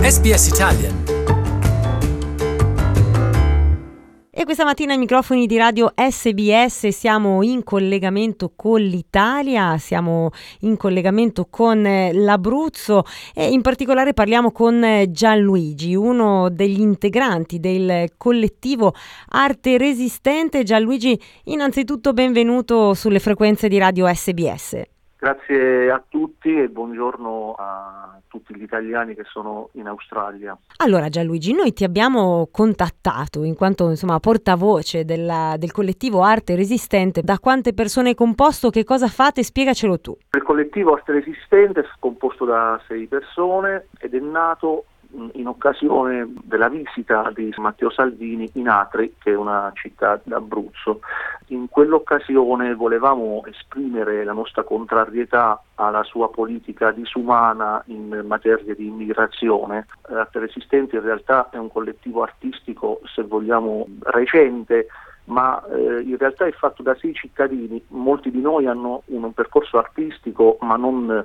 SBS Italian. E questa mattina ai microfoni di radio SBS siamo in collegamento con l'Italia, siamo in collegamento con l'Abruzzo e in particolare parliamo con Gianluigi, uno degli integranti del collettivo Arte Resistente. Gianluigi, innanzitutto benvenuto sulle frequenze di radio SBS. Grazie a tutti e buongiorno a tutti gli italiani che sono in Australia. Allora Gianluigi, noi ti abbiamo contattato in quanto portavoce del collettivo Arte Resistente. Da quante persone è composto? Che cosa fate? Spiegacelo tu. Il collettivo Arte Resistente è composto da 6 persone ed è nato in occasione della visita di Matteo Salvini in Atri, che è una città d'Abruzzo. In quell'occasione volevamo esprimere la nostra contrarietà alla sua politica disumana in materia di immigrazione. Arte Resistente in realtà è un collettivo artistico, se vogliamo, recente, ma in realtà è fatto da 6 cittadini. Molti di noi hanno un percorso artistico, ma non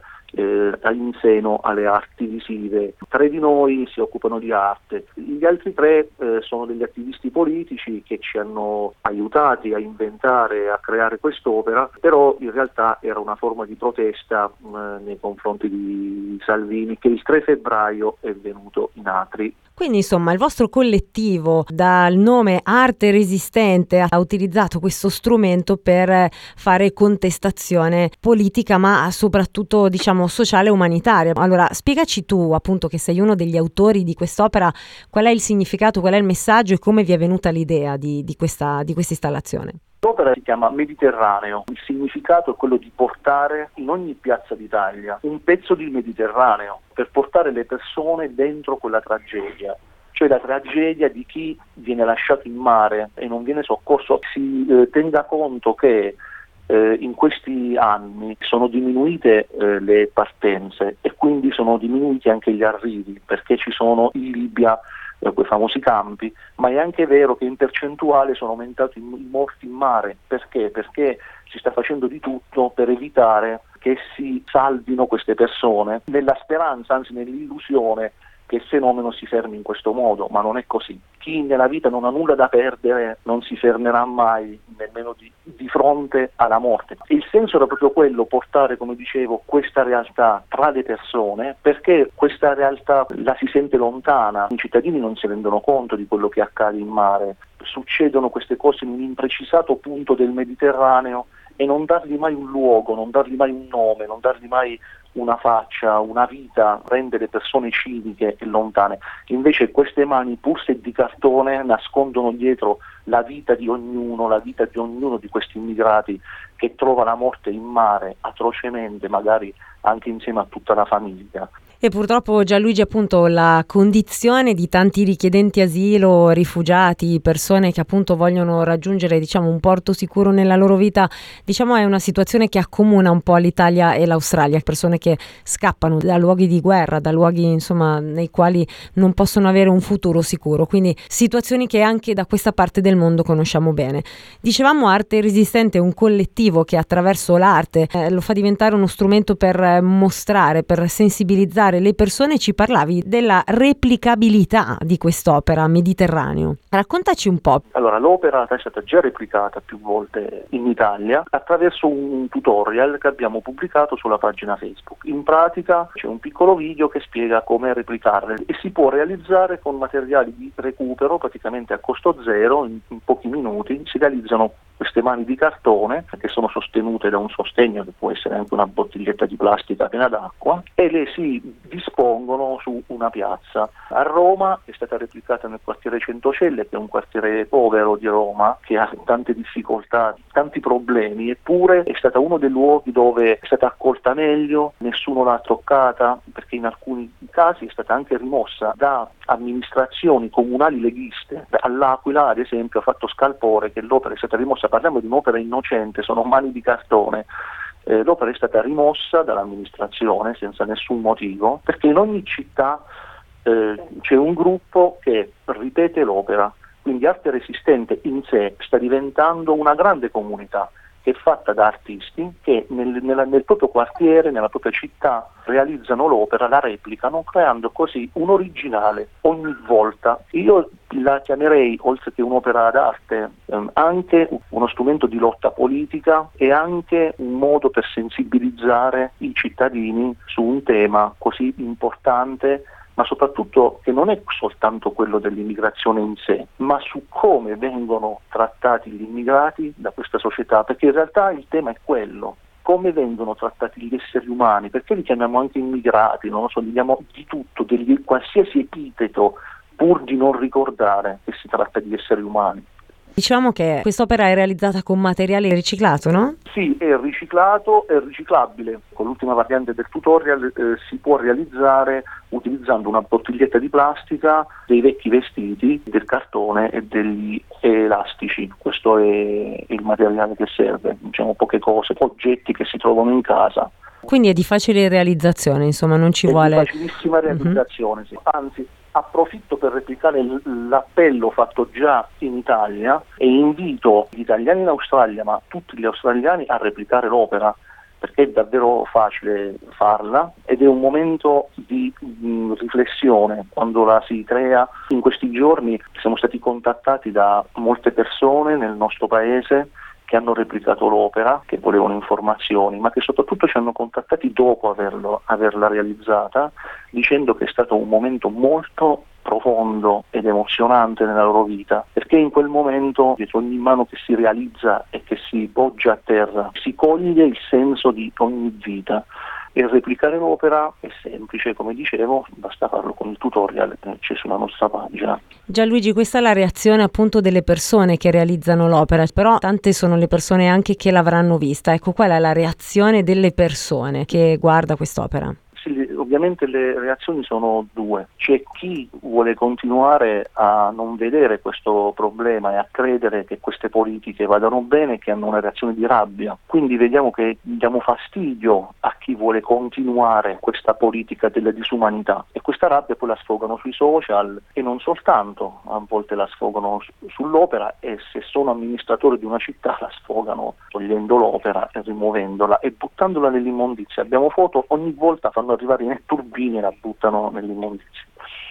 in seno alle arti visive. 3 di noi si occupano di arte, gli altri 3 sono degli attivisti politici che ci hanno aiutati a inventare, a creare quest'opera, però in realtà era una forma di protesta nei confronti di Salvini, che il 3 febbraio è venuto in Atri. Quindi insomma il vostro collettivo dal nome Arte Resistente ha utilizzato questo strumento per fare contestazione politica, ma soprattutto sociale e umanitaria. Allora spiegaci tu, appunto, che sei uno degli autori di quest'opera, qual è il significato, qual è il messaggio e come vi è venuta l'idea di questa installazione. L'opera si chiama Mediterraneo, il significato è quello di portare in ogni piazza d'Italia un pezzo di Mediterraneo per portare le persone dentro quella tragedia, cioè la tragedia di chi viene lasciato in mare e non viene soccorso. Si tenga conto che in questi anni sono diminuite le partenze e quindi sono diminuiti anche gli arrivi, perché ci sono in Libia quei famosi campi, ma è anche vero che in percentuale sono aumentati i morti in mare. Perché? Perché si sta facendo di tutto per evitare che si salvino queste persone, nella speranza, anzi nell'illusione, che il fenomeno si fermi in questo modo, ma non è così. Chi nella vita non ha nulla da perdere non si fermerà mai, nemmeno di fronte alla morte. Il senso era proprio quello, portare, come dicevo, questa realtà tra le persone, perché questa realtà la si sente lontana, i cittadini non si rendono conto di quello che accade in mare, succedono queste cose in un imprecisato punto del Mediterraneo e non dargli mai un luogo, non dargli mai un nome, non dargli mai una faccia, una vita, rende le persone ciniche e lontane. Invece queste mani, pur se di cartone, nascondono dietro la vita di ognuno di questi immigrati che trova la morte in mare atrocemente, magari anche insieme a tutta la famiglia. E purtroppo Gianluigi, appunto, la condizione di tanti richiedenti asilo, rifugiati, persone che appunto vogliono raggiungere un porto sicuro nella loro vita, è una situazione che accomuna un po' l'Italia e l'Australia, persone che scappano da luoghi di guerra, da luoghi nei quali non possono avere un futuro sicuro, quindi situazioni che anche da questa parte del mondo conosciamo bene. Dicevamo Arte Resistente è un collettivo che attraverso l'arte lo fa diventare uno strumento per mostrare, per sensibilizzare le persone. Ci parlavi della replicabilità di quest'opera Mediterraneo. Raccontaci un po'. Allora, l'opera è stata già replicata più volte in Italia attraverso un tutorial che abbiamo pubblicato sulla pagina Facebook. In pratica c'è un piccolo video che spiega come replicarle e si può realizzare con materiali di recupero praticamente a costo zero. In pochi minuti si realizzano queste mani di cartone che sono sostenute da un sostegno che può essere anche una bottiglietta di plastica piena d'acqua e le si dispongono su una piazza. A Roma è stata replicata nel quartiere Centocelle, che è un quartiere povero di Roma che ha tante difficoltà, tanti problemi, eppure è stata uno dei luoghi dove è stata accolta meglio, nessuno l'ha toccata, perché in alcuni casi è stata anche rimossa da amministrazioni comunali leghiste. All'Aquila, ad esempio, ha fatto scalpore che l'opera è stata rimossa. Parliamo di un'opera innocente, sono mani di cartone. L'opera è stata rimossa dall'amministrazione senza nessun motivo, perché in ogni città c'è un gruppo che ripete l'opera. Quindi Arte Resistente in sé sta diventando una grande comunità che è fatta da artisti che nel proprio quartiere, nella propria città, realizzano l'opera, la replicano, creando così un originale ogni volta. Io la chiamerei, oltre che un'opera d'arte, anche uno strumento di lotta politica e anche un modo per sensibilizzare i cittadini su un tema così importante, ma soprattutto che non è soltanto quello dell'immigrazione in sé, ma su come vengono trattati gli immigrati da questa società, perché in realtà il tema è quello. Come vengono trattati gli esseri umani, perché li chiamiamo anche immigrati, non lo so, li chiamiamo di tutto, qualsiasi epiteto, pur di non ricordare che si tratta di esseri umani. Diciamo che quest'opera è realizzata con materiale riciclato, no? Sì, è riciclato, è riciclabile. Con l'ultima variante del tutorial si può realizzare utilizzando una bottiglietta di plastica, dei vecchi vestiti, del cartone e degli elastici. Questo è il materiale che serve, diciamo poche cose, oggetti che si trovano in casa. Quindi è di facile realizzazione, insomma, non ci vuole... Di facilissima realizzazione, sì. Anzi, approfitto per replicare l'appello fatto già in Italia e invito gli italiani in Australia, ma tutti gli australiani, a replicare l'opera, perché è davvero facile farla ed è un momento di riflessione quando la si crea. In questi giorni siamo stati contattati da molte persone nel nostro paese che hanno replicato l'opera, che volevano informazioni, ma che soprattutto ci hanno contattati dopo averla realizzata, dicendo che è stato un momento molto profondo ed emozionante nella loro vita, perché in quel momento, dietro ogni mano che si realizza e che si poggia a terra, si coglie il senso di ogni vita. E replicare l'opera è semplice, come dicevo, basta farlo con il tutorial che c'è sulla nostra pagina. Gianluigi, questa è la reazione appunto delle persone che realizzano l'opera, però tante sono le persone anche che l'avranno vista. Ecco, qual è la reazione delle persone che guarda quest'opera? Sì, ovviamente le reazioni sono due. C'è chi vuole continuare a non vedere questo problema e a credere che queste politiche vadano bene, che hanno una reazione di rabbia. Quindi vediamo che diamo fastidio a chi vuole continuare questa politica della disumanità, e questa rabbia poi la sfogano sui social e non soltanto, a volte la sfogano sull'opera, e se sono amministratore di una città la sfogano togliendo l'opera e rimuovendola e buttandola nell'immondizia. Abbiamo foto, ogni volta fanno arrivare in turbine e la buttano nell'immondizia.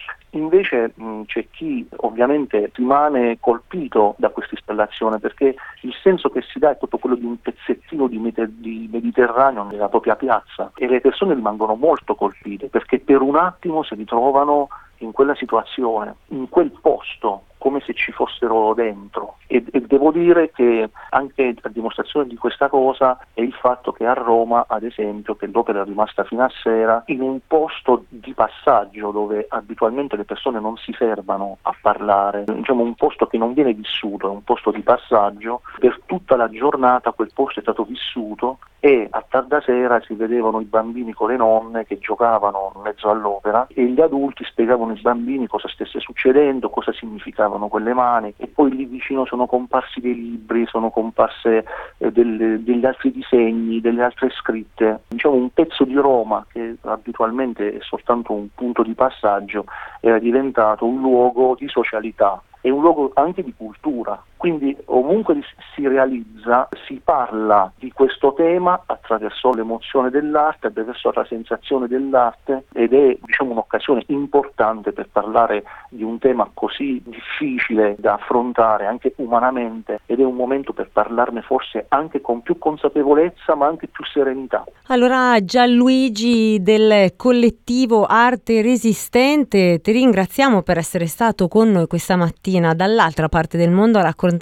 Invece c'è chi ovviamente rimane colpito da questa installazione, perché il senso che si dà è proprio quello di un pezzettino di Mediterraneo nella propria piazza, e le persone rimangono molto colpite perché per un attimo si ritrovano in quella situazione, in quel posto, come se ci fossero dentro. E devo dire che anche a dimostrazione di questa cosa è il fatto che a Roma, ad esempio, che l'opera è rimasta fino a sera in un posto di passaggio dove abitualmente le persone non si fermano a parlare, diciamo un posto che non viene vissuto, è un posto di passaggio. Per tutta la giornata quel posto è stato vissuto e a tarda sera si vedevano i bambini con le nonne che giocavano in mezzo all'opera e gli adulti spiegavano ai bambini cosa stesse succedendo, cosa significavano quelle mani, e poi lì vicino sono comparsi dei libri, sono comparse degli altri disegni, delle altre scritte. Diciamo un pezzo di Roma che abitualmente è soltanto un punto di passaggio era diventato un luogo di socialità e un luogo anche di cultura. Quindi ovunque si realizza, si parla di questo tema attraverso l'emozione dell'arte, attraverso la sensazione dell'arte, ed è diciamo un'occasione importante per parlare di un tema così difficile da affrontare anche umanamente, ed è un momento per parlarne forse anche con più consapevolezza ma anche più serenità. Allora Gianluigi del collettivo Arte Resistente, ti ringraziamo per essere stato con noi questa mattina dall'altra parte del mondo a raccontarci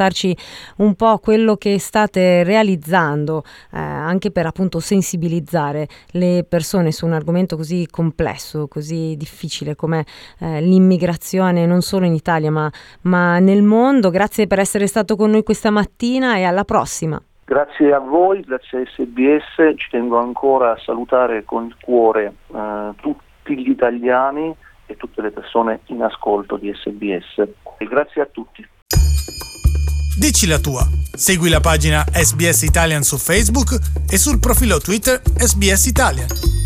un po' quello che state realizzando, anche per appunto sensibilizzare le persone su un argomento così complesso, così difficile come l'immigrazione, non solo in Italia ma nel mondo. Grazie per essere stato con noi questa mattina e alla prossima. Grazie a voi, grazie a SBS, ci tengo ancora a salutare con il cuore tutti gli italiani e tutte le persone in ascolto di SBS. E grazie a tutti. Dici la tua. Segui la pagina SBS Italian su Facebook e sul profilo Twitter SBS Italian.